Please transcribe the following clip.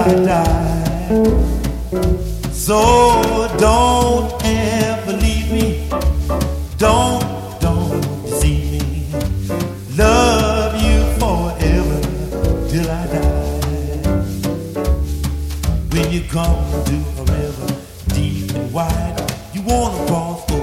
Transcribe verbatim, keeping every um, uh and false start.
I die. So don't ever leave me. Don't, don't deceive me. Love you forever till I die. When you come to a river deep and wide, you wanna cross over.